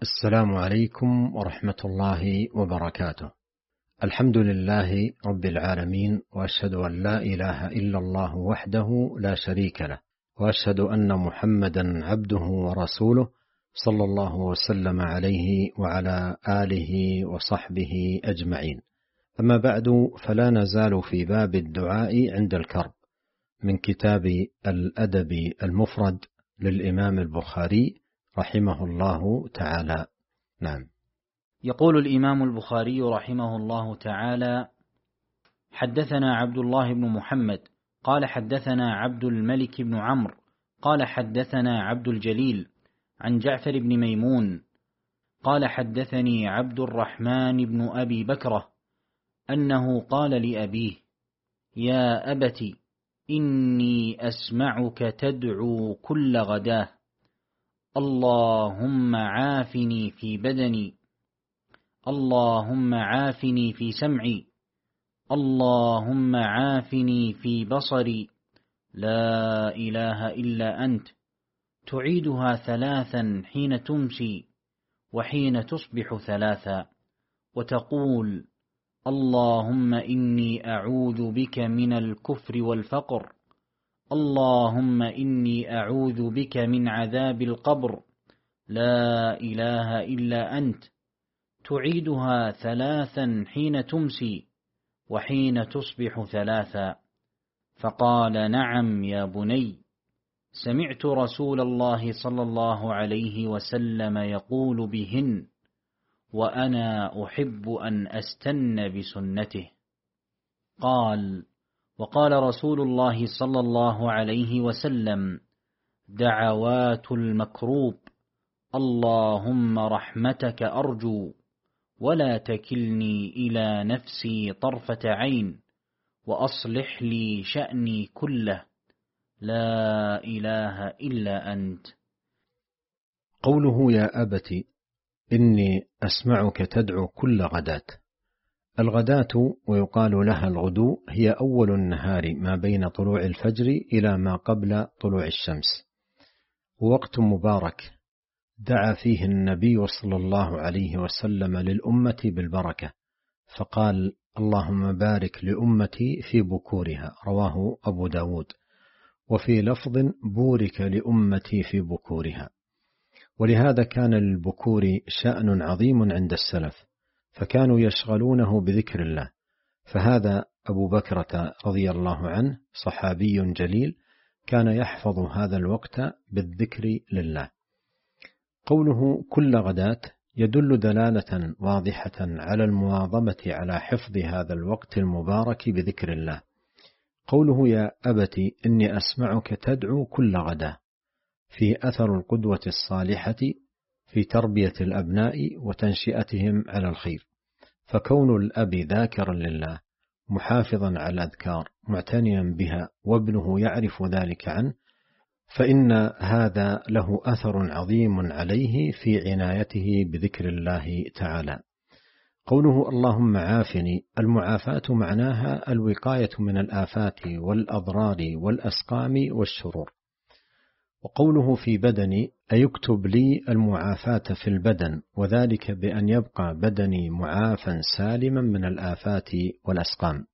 السلام عليكم ورحمة الله وبركاته. الحمد لله رب العالمين، وأشهد أن لا إله إلا الله وحده لا شريك له، وأشهد أن محمدا عبده ورسوله صلى الله وسلم عليه وعلى آله وصحبه أجمعين. أما بعد، فلا نزال في باب الدعاء عند الكرب من كتاب الأدب المفرد للإمام البخاري رحمه الله تعالى. نعم. يقول الإمام البخاري رحمه الله تعالى: حدثنا عبد الله بن محمد قال حدثنا عبد الملك بن عمرو قال حدثنا عبد الجليل عن جعفر بن ميمون قال حدثني عبد الرحمن بن أبي بكرة أنه قال لأبيه: يا أبت، إني أسمعك تدعو كل غداه: اللهم عافني في بدني، اللهم عافني في سمعي، اللهم عافني في بصري، لا إله إلا أنت. تعيدها 3 حين تمسي وحين تصبح 3، وتقول: اللهم إني أعوذ بك من الكفر والفقر، اللهم إني أعوذ بك من عذاب القبر، لا إله إلا أنت. تعيدها 3 حين تمسي وحين تصبح 3. فقال: نعم يا بني، سمعت رسول الله صلى الله عليه وسلم يقول بهن، وأنا أحب أن أستن بسنته. قال: وقال رسول الله صلى الله عليه وسلم: دعوات المكروب: اللهم رحمتك أرجو، ولا تكلني إلى نفسي طرفة عين، وأصلح لي شأني كله، لا إله إلا أنت. قوله يا أبت إني أسمعك تدعو كل غداة. الغداة ويقال لها الغدو هي أول النهار ما بين طلوع الفجر إلى ما قبل طلوع الشمس، ووقت مبارك دعا فيه النبي صلى الله عليه وسلم للأمة بالبركة، فقال: اللهم بارك لأمتي في بكورها، رواه أبو داود. وفي لفظ: بورك لأمتي في بكورها. ولهذا كان للبكور شأن عظيم عند السلف، فكانوا يشغلونه بذكر الله. فهذا أبو بكرة رضي الله عنه صحابي جليل، كان يحفظ هذا الوقت بالذكر لله. قوله كل غداة يدل دلالة واضحة على المواظبة على حفظ هذا الوقت المبارك بذكر الله. قوله يا أبت إني أسمعك تدعو كل غداة في أثر القدوة الصالحة في تربية الأبناء وتنشئتهم على الخير، فكون الأب ذاكرا لله محافظا على الأذكار معتنيا بها وابنه يعرف ذلك عنه، فإن هذا له أثر عظيم عليه في عنايته بذكر الله تعالى. قوله اللهم عافني، المعافاة معناها الوقاية من الآفات والأضرار والأسقام والشرور. وقوله في بدني أيكتب لي المعافاة في البدن، وذلك بأن يبقى بدني معافا سالما من الآفات والأسقام.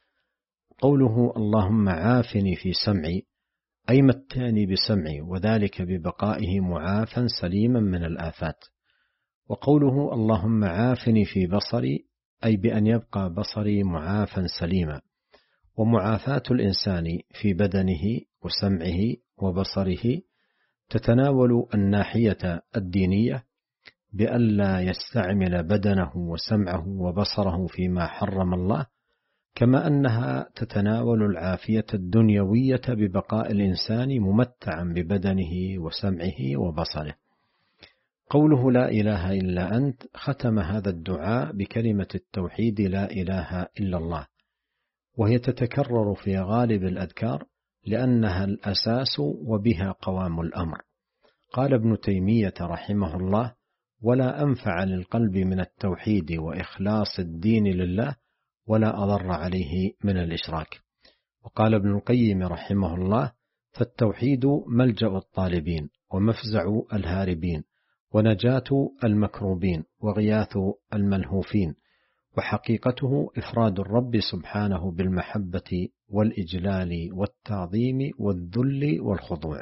قوله اللهم عافني في سمعي أي متعني بسمعي، وذلك ببقائه معافا سليما من الآفات. وقوله اللهم عافني في بصري أي بأن يبقى بصري معافا سليما. ومعافاة الإنسان في بدنه وسمعه وبصره تتناول الناحية الدينية بألا يستعمل بدنه وسمعه وبصره فيما حرم الله، كما أنها تتناول العافية الدنيوية ببقاء الإنسان ممتعا ببدنه وسمعه وبصره. قوله لا إله إلا أنت ختم هذا الدعاء بكلمة التوحيد لا إله إلا الله، وهي تتكرر في غالب الأذكار لأنها الأساس وبها قوام الأمر. قال ابن تيمية رحمه الله: ولا أنفع للقلب من التوحيد وإخلاص الدين لله، ولا أضر عليه من الإشراك. وقال ابن القيم رحمه الله: فالتوحيد ملجأ الطالبين ومفزع الهاربين، ونجاة المكروبين وغياث الملهوفين، وحقيقته إفراد الرب سبحانه بالمحبة والإجلال والتعظيم والذل والخضوع.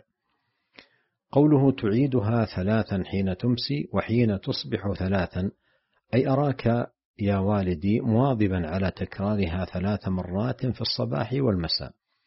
قوله تعيدها 3 حين تمسي وحين تصبح 3، أي أراك يا والدي مواظبا على تكرارها 3 مرات في الصباح والمساء.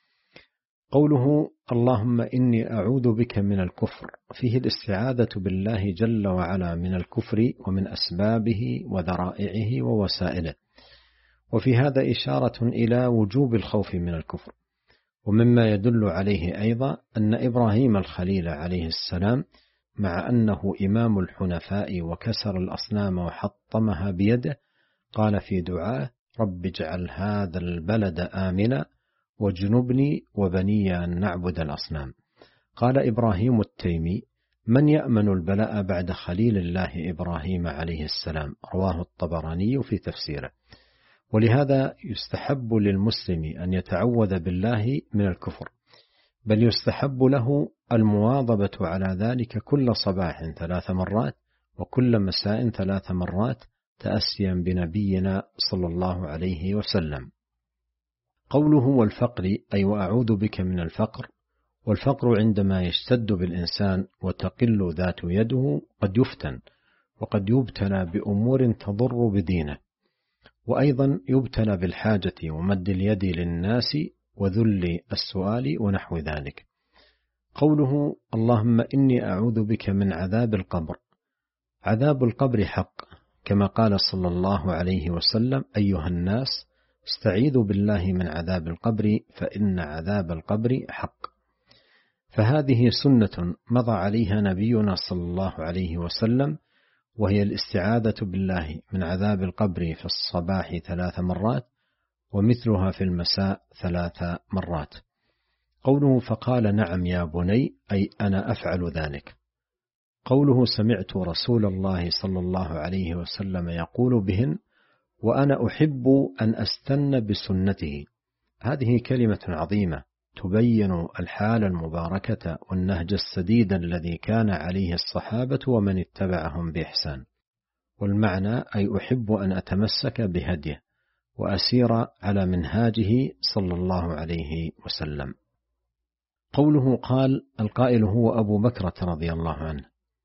قوله اللهم إني أعوذ بك من الكفر، فيه الاستعاذة بالله جل وعلا من الكفر ومن أسبابه وذرائعه ووسائله، وفي هذا إشارة إلى وجوب الخوف من الكفر. ومما يدل عليه أيضا أن إبراهيم الخليل عليه السلام مع أنه إمام الحنفاء وكسر الأصنام وحطمها بيده، قال في دعاه رب اجعل هذا البلد آمنا واجنبني وبني أن نعبد الأصنام. قال إبراهيم التيمي من يأمن البلاء بعد خليل الله إبراهيم عليه السلام، رواه الطبراني في تفسيره. ولهذا يستحب للمسلم أن يتعوذ بالله من الكفر، بل يستحب له المواظبة على ذلك كل صباح 3 مرات وكل مساء 3 مرات تأسيا بنبينا صلى الله عليه وسلم. قوله والفقر، أي وأعوذ بك من الفقر. والفقر عندما يشتد بالإنسان وتقل ذات يده قد يفتن، وقد يبتلى بأمور تضر بدينه، وأيضا يبتلى بالحاجة ومد اليد للناس وذل السؤال ونحو ذلك. قوله اللهم إني أعوذ بك من عذاب القبر. عذاب القبر حق، كما قال صلى الله عليه وسلم أيها الناس استعيذوا بالله من عذاب القبر فإن عذاب القبر حق. فهذه سنة مضى عليها نبينا صلى الله عليه وسلم، وهي الاستعاذة بالله من عذاب القبر في الصباح 3 مرات ومثلها في المساء 3 مرات. قوله فقال نعم يا بني، أي أنا أفعل ذلك. قوله سمعت رسول الله صلى الله عليه وسلم يقول بهن وأنا أحب أن أستن بسنته. هذه كلمة عظيمة تبين الحال المباركة والنهج السديد الذي كان عليه الصحابة ومن اتبعهم بإحسان. والمعنى أي أحب أن أتمسك بهديه وأسير على منهاجه صلى الله عليه وسلم. قوله قال، القائل هو أبو بكرة رضي الله عنه.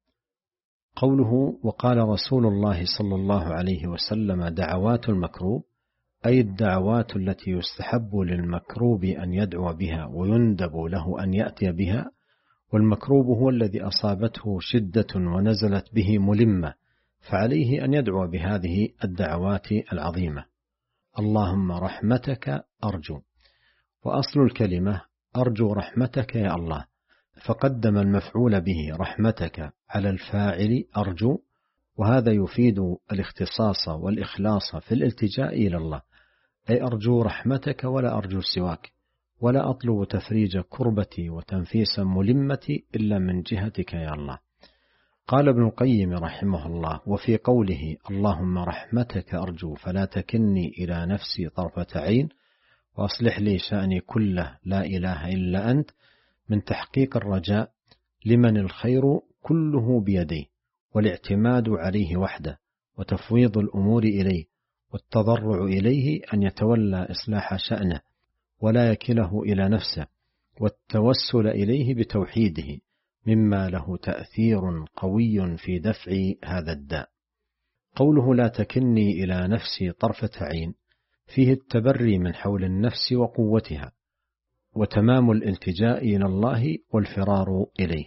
قوله وقال رسول الله صلى الله عليه وسلم دعوات المكروب، أي الدعوات التي يستحب للمكروب أن يدعو بها ويندب له أن يأتي بها. والمكروب هو الذي أصابته شدة ونزلت به ملمة، فعليه أن يدعو بهذه الدعوات العظيمة. اللهم رحمتك أرجو، وأصل الكلمة أرجو رحمتك يا الله، فقدم المفعول به رحمتك على الفاعل أرجو، وهذا يفيد الاختصاص والإخلاص في الالتجاء إلى الله، أي أرجو رحمتك ولا أرجو سواك، ولا أطلب تفريج كربتي وتنفيس ملمتي إلا من جهتك يا الله. قال ابن القيم رحمه الله وفي قوله اللهم رحمتك أرجو فلا تكلني إلى نفسي طرفة عين وأصلح لي شأني كله لا إله إلا أنت، من تحقيق الرجاء لمن الخير كله بيديه، والاعتماد عليه وحده، وتفويض الأمور إليه، والتضرع إليه أن يتولى إصلاح شأنه ولا يكله إلى نفسه، والتوسل إليه بتوحيده، مما له تأثير قوي في دفع هذا الداء. قوله لا تكلني إلى نفسي طرفة عين، فيه التبري من حول النفس وقوتها، وتمام الالتجاء إلى الله والفرار إليه.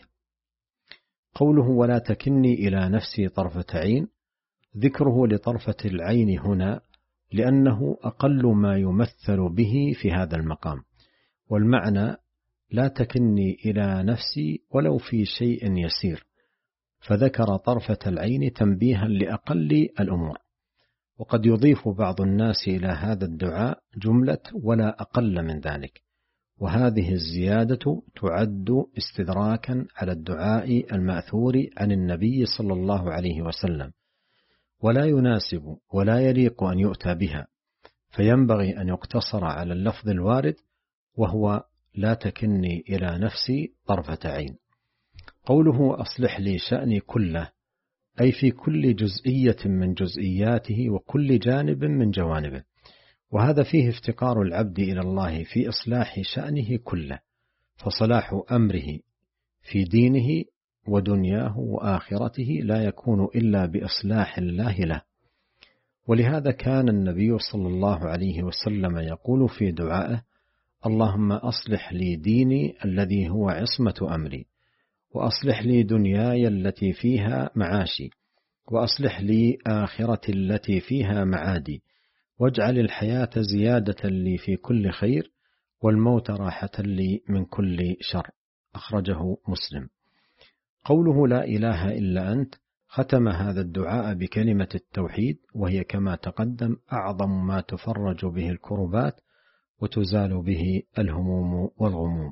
قوله ولا تكلني إلى نفسي طرفة عين، ذكره لطرفة العين هنا لأنه أقل ما يمثل به في هذا المقام، والمعنى لا تكلني إلى نفسي ولو في شيء يسير، فذكر طرفة العين تنبيها لأقل الأمور. وقد يضيف بعض الناس إلى هذا الدعاء جملة ولا أقل من ذلك، وهذه الزيادة تعد استدراكا على الدعاء المأثور عن النبي صلى الله عليه وسلم، ولا يناسب ولا يليق أن يؤتى بها، فينبغي أن يقتصر على اللفظ الوارد وهو لا تكلني إلى نفسي طرفة عين. قوله أصلح لي شأني كله، أي في كل جزئية من جزئياته وكل جانب من جوانبه، وهذا فيه افتقار العبد إلى الله في إصلاح شأنه كله، فصلاح أمره في دينه ودنياه وآخرته لا يكون إلا بإصلاح الله له. ولهذا كان النبي صلى الله عليه وسلم يقول في دعائه: اللهم أصلح لي ديني الذي هو عصمة أمري، وأصلح لي دنياي التي فيها معاشي، وأصلح لي آخرتي التي فيها معادي، واجعل الحياة زيادة لي في كل خير، والموت راحة لي من كل شر. أخرجه مسلم. قوله لا إله إلا أنت ختم هذا الدعاء بكلمة التوحيد، وهي كما تقدم أعظم ما تفرج به الكربات وتزال به الهموم والغموم.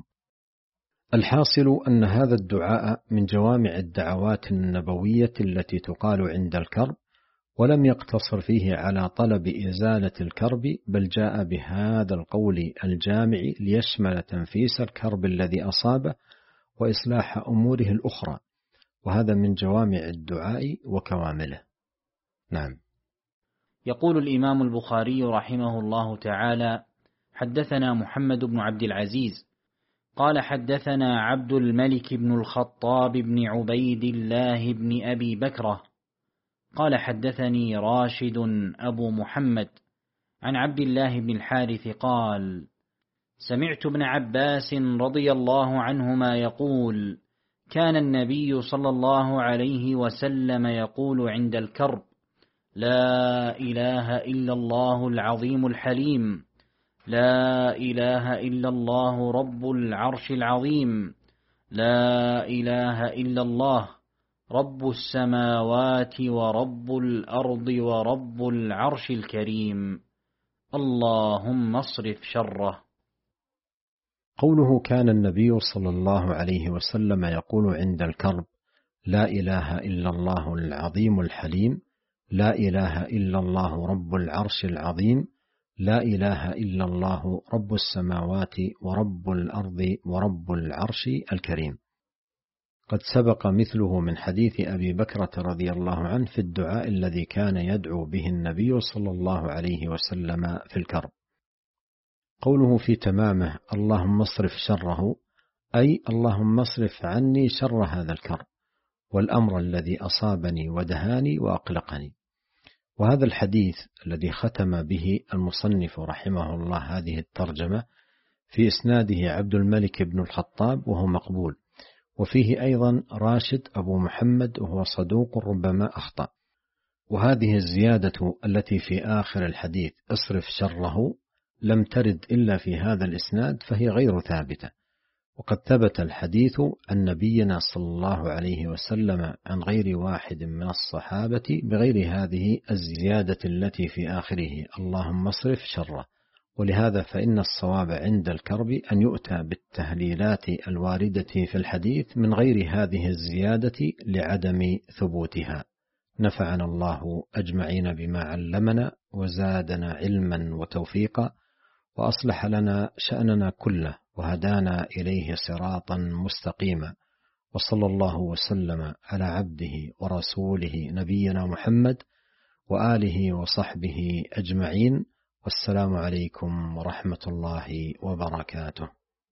الحاصل أن هذا الدعاء من جوامع الدعوات النبوية التي تقال عند الكرب، ولم يقتصر فيه على طلب إزالة الكرب، بل جاء بهذا القول الجامع ليشمل تنفيس الكرب الذي أصابه وإصلاح أموره الأخرى، وهذا من جوامع الدعاء وكوامله. نعم. يقول الإمام البخاري رحمه الله تعالى: حدثنا محمد بن عبد العزيز قال حدثنا عبد الملك بن الخطاب بن عبيد الله بن أبي بكرة قال حدثني راشد أبو محمد عن عبد الله بن الحارث قال: سمعت ابن عباس رضي الله عنهما يقول: كان النبي صلى الله عليه وسلم يقول عند الكرب: لا إله إلا الله العظيم الحليم، لا إله إلا الله رب العرش العظيم، لا إله إلا الله رب السماوات ورب الأرض ورب العرش الكريم، اللهم اصرف شره. قوله كان النبي صلى الله عليه وسلم يقول عند الكرب: لا إله إلا الله العظيم الحليم، لا إله إلا الله رب العرش العظيم، لا إله إلا الله رب السماوات ورب الأرض ورب العرش الكريم. قد سبق مثله من حديث أبي بكرة رضي الله عنه في الدعاء الذي كان يدعو به النبي صلى الله عليه وسلم في الكرب. قوله في تمامه: اللهم اصرف شره، أي اللهم اصرف عني شر هذا الكرب والأمر الذي أصابني ودهاني وأقلقني. وهذا الحديث الذي ختم به المصنف رحمه الله هذه الترجمة في إسناده عبد الملك بن الخطاب وهو مقبول، وفيه أيضا راشد أبو محمد وهو صدوق ربما أخطأ. وهذه الزيادة التي في آخر الحديث اصرف شره لم ترد إلا في هذا الإسناد، فهي غير ثابتة. وقد ثبت الحديث عن نبينا صلى الله عليه وسلم عن غير واحد من الصحابة بغير هذه الزيادة التي في آخره اللهم اصرف شره. ولهذا فإن الصواب عند الكرب أن يؤتى بالتهليلات الواردة في الحديث من غير هذه الزيادة لعدم ثبوتها. نفعنا الله أجمعين بما علمنا، وزادنا علما وتوفيقا، وأصلح لنا شأننا كله، وهدانا إليه صراطا مستقيما. وصلى الله وسلم على عبده ورسوله نبينا محمد وآله وصحبه أجمعين، والسلام عليكم ورحمة الله وبركاته.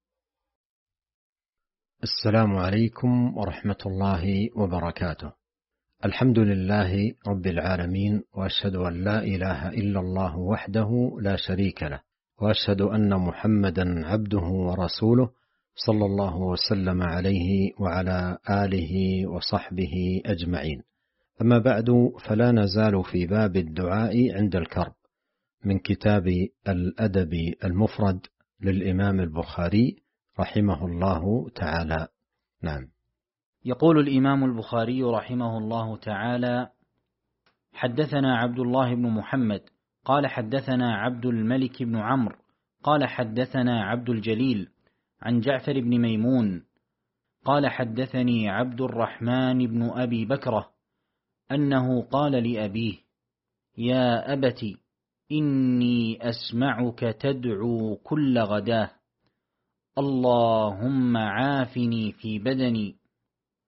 السلام عليكم ورحمة الله وبركاته. الحمد لله رب العالمين، وأشهد أن لا إله إلا الله وحده لا شريك له، وأشهد أن محمدا عبده ورسوله صلى الله وسلم عليه وعلى آله وصحبه أجمعين. أما بعد، فلا نزال في باب الدعاء عند الكرب من كتاب الأدب المفرد للإمام البخاري رحمه الله تعالى. نعم. يقول الإمام البخاري رحمه الله تعالى: حدثنا عبد الله بن محمد قال حدثنا عبد الملك بن عمرو قال حدثنا عبد الجليل عن جعفر بن ميمون قال حدثني عبد الرحمن بن أبي بكرة أنه قال لأبيه: يا أبت، إني أسمعك تدعو كل غداة: اللهم عافني في بدني،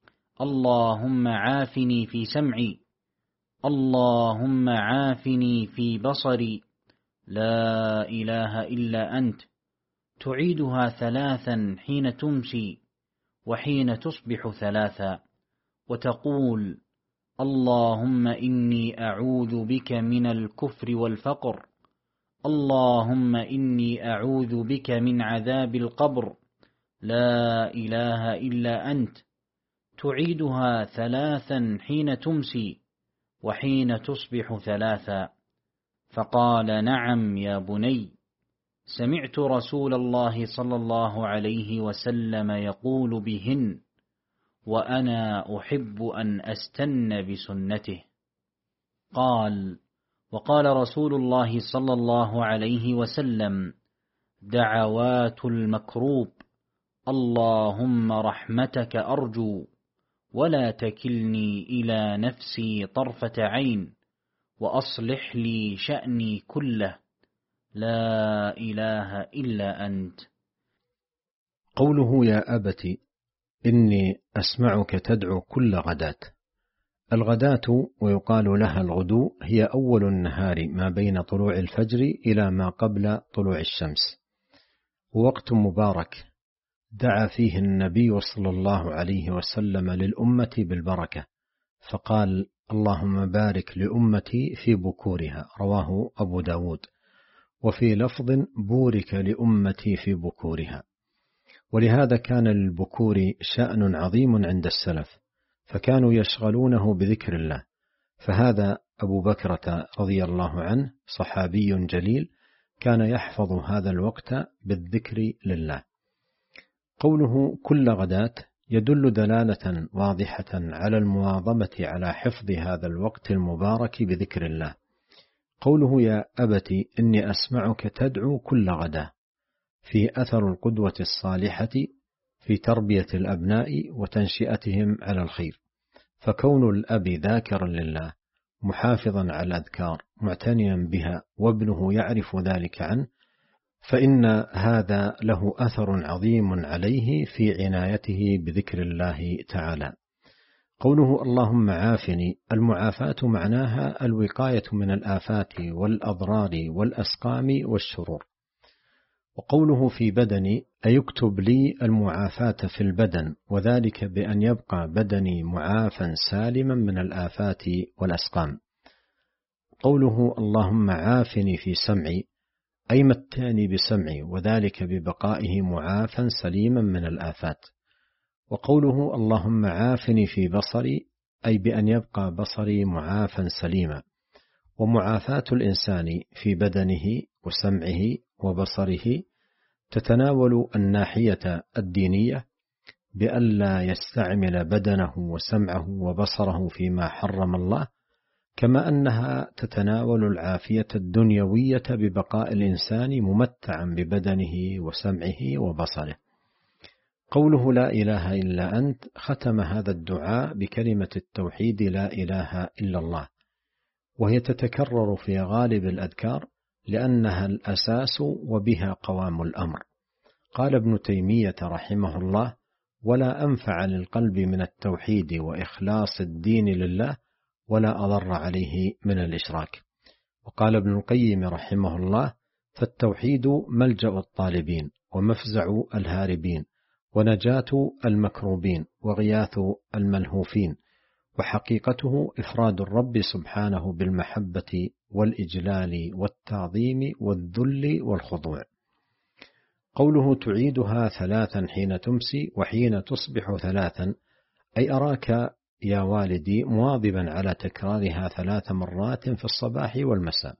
اللهم عافني في سمعي، اللهم عافني في بصري، لا إله إلا أنت. تعيدها 3 حين تمسي وحين تصبح 3، وتقول: اللهم إني أعوذ بك من الكفر والفقر، اللهم إني أعوذ بك من عذاب القبر، لا إله إلا أنت. تعيدها 3 حين تمسي وحين تصبح 3. فقال: نعم يا بني، سمعت رسول الله صلى الله عليه وسلم يقول بهن، وأنا أحب أن أستن بسنته. قال: وقال رسول الله صلى الله عليه وسلم: دعوات المكروب، اللهم رحمتك أرجو، ولا تكلني إلى نفسي طرفة عين، وأصلح لي شأني كله، لا إله إلا أنت. قوله: يا أبت إني أسمعك تدعو كل غداة. الغداة ويقال لها الغدو هي أول النهار ما بين طلوع الفجر إلى ما قبل طلوع الشمس، ووقت مبارك دعا فيه النبي صلى الله عليه وسلم للأمة بالبركة، فقال: اللهم بارك لأمتي في بكورها، رواه أبو داود. وفي لفظ: بورك لأمتي في بكورها. ولهذا كان للبكور شأن عظيم عند السلف، فكانوا يشغلونه بذكر الله. فهذا أبو بكرة رضي الله عنه صحابي جليل، كان يحفظ هذا الوقت بالذكر لله. قوله كل غداة يدل دلالة واضحة على المواظبة على حفظ هذا الوقت المبارك بذكر الله. قوله: يا أبت إني أسمعك تدعو كل غداة، في أثر القدوة الصالحة في تربية الأبناء وتنشئتهم على الخير، فكون الأب ذاكرا لله محافظا على الأذكار معتنيا بها وابنه يعرف ذلك عنه، فإن هذا له أثر عظيم عليه في عنايته بذكر الله تعالى. قوله: اللهم عافني، المعافاة معناها الوقاية من الآفات والأضرار والأسقام والشرور. وقوله في بدني أيكتب لي المعافاة في البدن، وذلك بأن يبقى بدني معافا سالما من الآفات والأسقام. قوله: اللهم عافني في سمعي، أي متاني بسمعي، وذلك ببقائه معافا سليما من الآفات. وقوله: اللهم عافني في بصري، أي بأن يبقى بصري معافا سليما. ومعافاة الإنسان في بدنه وسمعه وبصره تتناول الناحية الدينية بألا يستعمل بدنه وسمعه وبصره فيما حرم الله، كما أنها تتناول العافية الدنيوية ببقاء الإنسان ممتعا ببدنه وسمعه وبصره. قوله: لا إله إلا أنت، ختم هذا الدعاء بكلمة التوحيد: لا إله إلا الله، وهي تتكرر في غالب الأذكار لأنها الأساس وبها قوام الأمر. قال ابن تيمية رحمه الله: ولا أنفع للقلب من التوحيد وإخلاص الدين لله، ولا أضر عليه من الإشراك. وقال ابن القيم رحمه الله: فالتوحيد ملجأ الطالبين، ومفزع الهاربين، ونجاة المكروبين، وغياث الملهوفين، وحقيقته إفراد الرب سبحانه بالمحبة والإجلال والتعظيم والذل والخضوع. قوله: تعيدها 3 حين تمسي وحين تصبح 3، أي أراك يا والدي مواظبا على تكرارها 3 مرات في الصباح والمساء.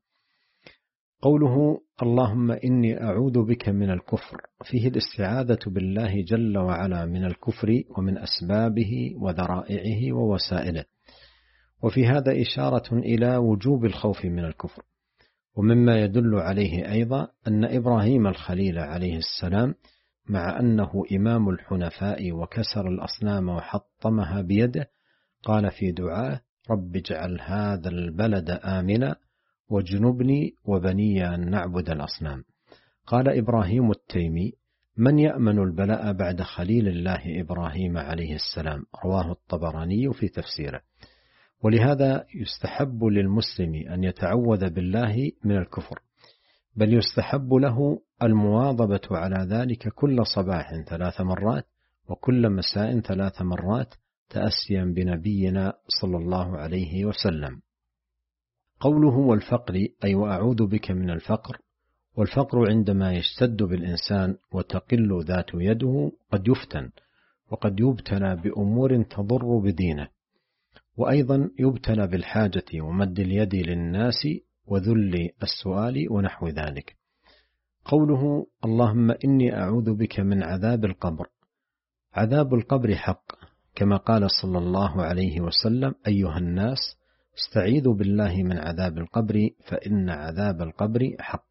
قوله: اللهم إني أعوذ بك من الكفر، فيه الاستعاذة بالله جل وعلا من الكفر ومن أسبابه وذرائعه ووسائله. وفي هذا إشارة إلى وجوب الخوف من الكفر. ومما يدل عليه أيضا أن إبراهيم الخليل عليه السلام مع أنه إمام الحنفاء وكسر الأصنام وحطمها بيده، قال في دعاه: رب اجعل هذا البلد آمنا واجنبني وبني أن نعبد الأصنام. قال إبراهيم التيمي: من يأمن البلاء بعد خليل الله إبراهيم عليه السلام؟ رواه الطبراني في تفسيره. ولهذا يستحب للمسلم أن يتعوذ بالله من الكفر، بل يستحب له المواظبة على ذلك كل صباح 3 مرات وكل مساء 3 مرات تأسيا بنبينا صلى الله عليه وسلم. قوله والفقر أي وأعوذ بك من الفقر. والفقر عندما يشتد بالإنسان وتقل ذات يده قد يفتن، وقد يبتلى بأمور تضر بدينه، وأيضا يبتلى بالحاجة ومد اليد للناس وذل السؤال ونحو ذلك. قوله اللهم إني أعوذ بك من عذاب القبر. عذاب القبر حق، كما قال صلى الله عليه وسلم أيها الناس استعيذوا بالله من عذاب القبر فإن عذاب القبر حق.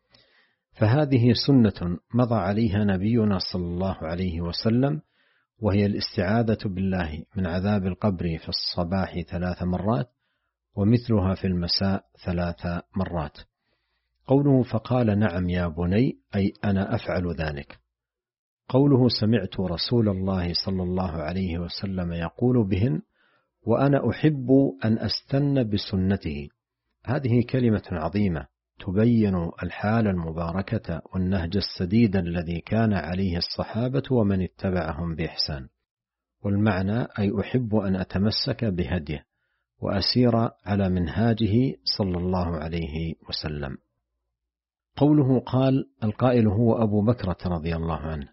فهذه سنة مضى عليها نبينا صلى الله عليه وسلم، وهي الاستعاذة بالله من عذاب القبر في الصباح 3 مرات ومثلها في المساء 3 مرات. قوله فقال نعم يا بني أي أنا أفعل ذلك. قوله سمعت رسول الله صلى الله عليه وسلم يقول بهن وأنا أحب أن أستن بسنته. هذه كلمة عظيمة تبين الحال المباركة والنهج السديد الذي كان عليه الصحابة ومن اتبعهم بإحسان. والمعنى أي أحب أن أتمسك بهديه وأسير على منهاجه صلى الله عليه وسلم. قوله قال القائل هو أبو بكرة رضي الله عنه.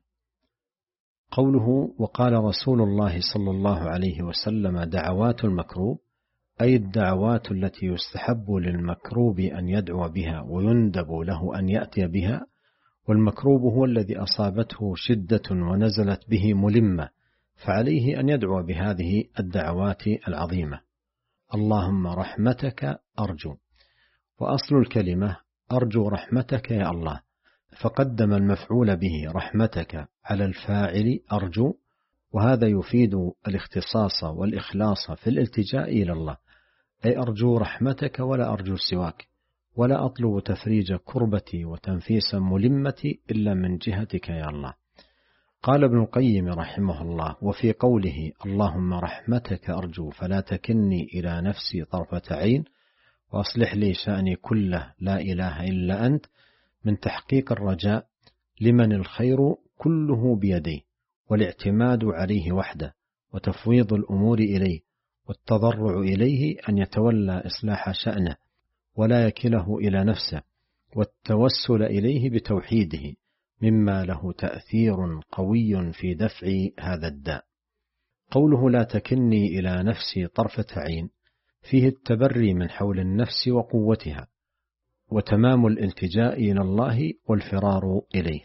قوله وقال رسول الله صلى الله عليه وسلم دعوات المكروب أي الدعوات التي يستحب للمكروب أن يدعو بها ويندب له أن يأتي بها. والمكروب هو الذي أصابته شدة ونزلت به ملمة، فعليه أن يدعو بهذه الدعوات العظيمة. اللهم رحمتك أرجو. وأصل الكلمة أرجو رحمتك يا الله، فقدم المفعول به رحمتك على الفاعل أرجو، وهذا يفيد الاختصاص والإخلاص في الالتجاء إلى الله، أي أرجو رحمتك ولا أرجو سواك، ولا أطلب تفريج كربتي وتنفيس ملمتي إلا من جهتك يا الله. قال ابن القيم رحمه الله وفي قوله اللهم رحمتك أرجو فلا تكلني إلى نفسي طرفة عين وأصلح لي شأني كله لا إله إلا أنت، من تحقيق الرجاء لمن الخير كله بيديه، والاعتماد عليه وحده، وتفويض الأمور إليه، والتضرع إليه أن يتولى إصلاح شأنه ولا يكله إلى نفسه، والتوسل إليه بتوحيده مما له تأثير قوي في دفع هذا الداء. قوله لا تكلني إلى نفسي طرفة عين فيه التبري من حول النفس وقوتها، وتمام الالتجاء إلى الله والفرار إليه.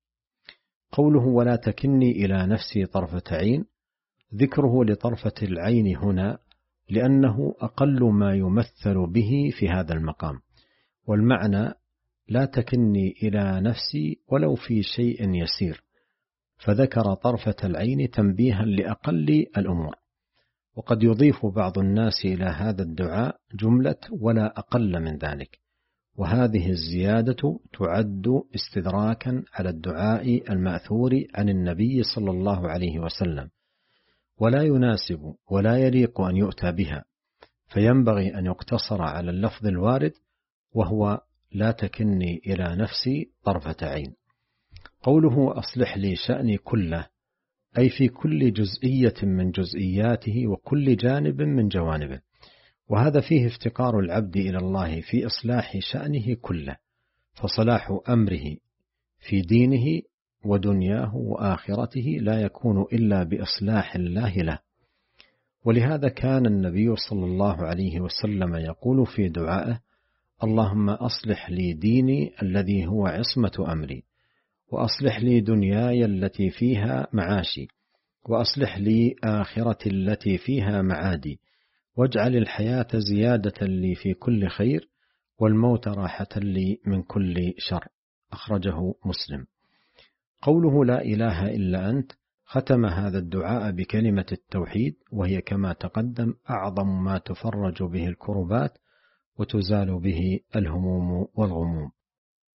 قوله ولا تكلني إلى نفسي طرفة عين ذكره لطرفة العين هنا لأنه أقل ما يمثل به في هذا المقام، والمعنى لا تكلني إلى نفسي ولو في شيء يسير، فذكر طرفة العين تنبيها لأقل الأمور. وقد يضيف بعض الناس إلى هذا الدعاء جملة ولا أقل من ذلك، وهذه الزيادة تعد استدراكا على الدعاء المأثور عن النبي صلى الله عليه وسلم، ولا يناسب ولا يليق أن يؤتى بها، فينبغي أن يقتصر على اللفظ الوارد وهو لا تكلني إلى نفسي طرفة عين. قوله أصلح لي شأني كله أي في كل جزئية من جزئياته وكل جانب من جوانبه، وهذا فيه افتقار العبد إلى الله في إصلاح شأنه كله، فصلاح أمره في دينه ودنياه وآخرته لا يكون إلا بإصلاح الله له. ولهذا كان النبي صلى الله عليه وسلم يقول في دعائه اللهم أصلح لي ديني الذي هو عصمة أمري، وأصلح لي دنياي التي فيها معاشي، وأصلح لي آخرتي التي فيها معادي، واجعل الحياة زيادة لي في كل خير والموت راحة لي من كل شر. أخرجه مسلم. قوله لا إله إلا أنت ختم هذا الدعاء بكلمة التوحيد، وهي كما تقدم أعظم ما تفرج به الكربات وتزال به الهموم والغموم.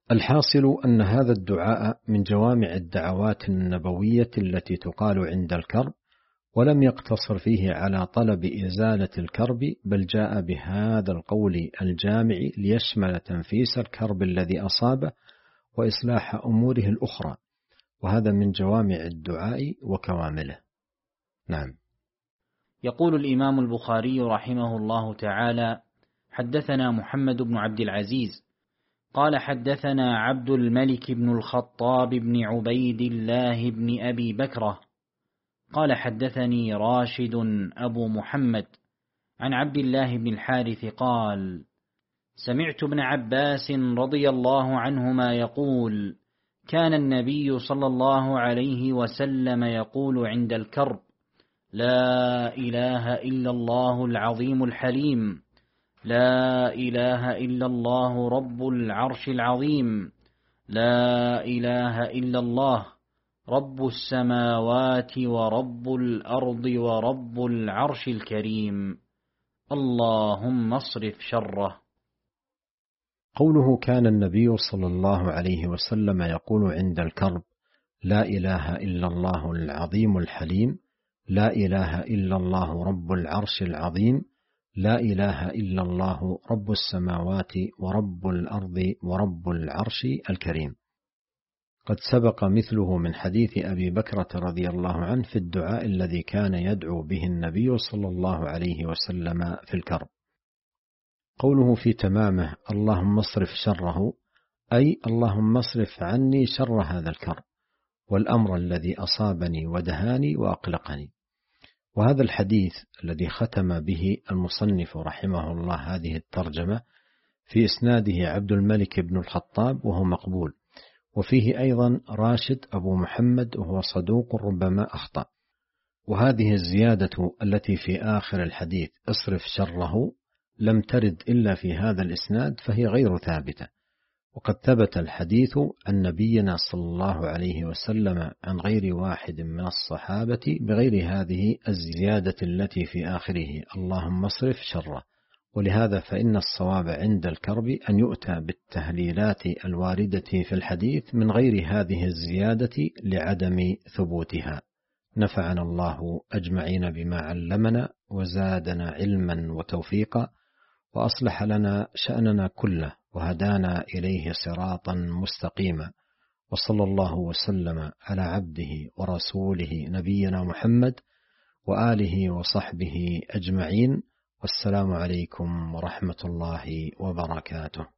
الحاصل أن هذا الدعاء من جوامع الدعوات النبوية التي تقال عند الكرب، ولم يقتصر فيه على طلب إزالة الكرب، بل جاء بهذا القول الجامع ليشمل تنفيس الكرب الذي أصابه وإصلاح أموره الأخرى، وهذا من جوامع الدعاء وكوامله. نعم. يقول الإمام البخاري رحمه الله تعالى: حدثنا محمد بن عبد العزيز قال حدثنا عبد الملك بن الخطاب بن عبيد الله بن أبي بكرة قال حدثني راشد أبو محمد عن عبد الله بن الحارث قال: سمعت ابن عباس رضي الله عنهما يقول: كان النبي صلى الله عليه وسلم يقول عند الكرب: لا إله إلا الله العظيم الحليم، لا إله إلا الله رب العرش العظيم، لا إله إلا الله رب السماوات ورب الأرض ورب العرش الكريم، اللهم اصرف شره. قوله كان النبي صلى الله عليه وسلم يقول عند الكرب: لا إله إلا الله العظيم الحليم، لا إله إلا الله رب العرش العظيم، لا إله إلا الله رب السماوات ورب الأرض ورب العرش الكريم. قد سبق مثله من حديث أبي بكرة رضي الله عنه في الدعاء الذي كان يدعو به النبي صلى الله عليه وسلم في الكرب. قوله في تمامه: اللهم اصرف شره، أي اللهم اصرف عني شر هذا الكرب والأمر الذي أصابني ودهاني وأقلقني. وهذا الحديث الذي ختم به المصنف رحمه الله هذه الترجمة في إسناده عبد الملك بن الخطاب وهو مقبول، وفيه أيضا راشد أبو محمد وهو صدوق ربما أخطأ. وهذه الزيادة التي في آخر الحديث اصرف شره لم ترد إلا في هذا الإسناد، فهي غير ثابتة. وقد ثبت الحديث عن نبينا صلى الله عليه وسلم عن غير واحد من الصحابة بغير هذه الزيادة التي في آخره اللهم اصرف شره. ولهذا فإن الصواب عند الكرب أن يؤتى بالتهليلات الواردة في الحديث من غير هذه الزيادة لعدم ثبوتها. نفعنا الله أجمعين بما علمنا وزادنا علما وتوفيقا، وأصلح لنا شأننا كله وهدانا إليه صراطا مستقيما. وصلى الله وسلم على عبده ورسوله نبينا محمد وآله وصحبه أجمعين، والسلام عليكم ورحمة الله وبركاته.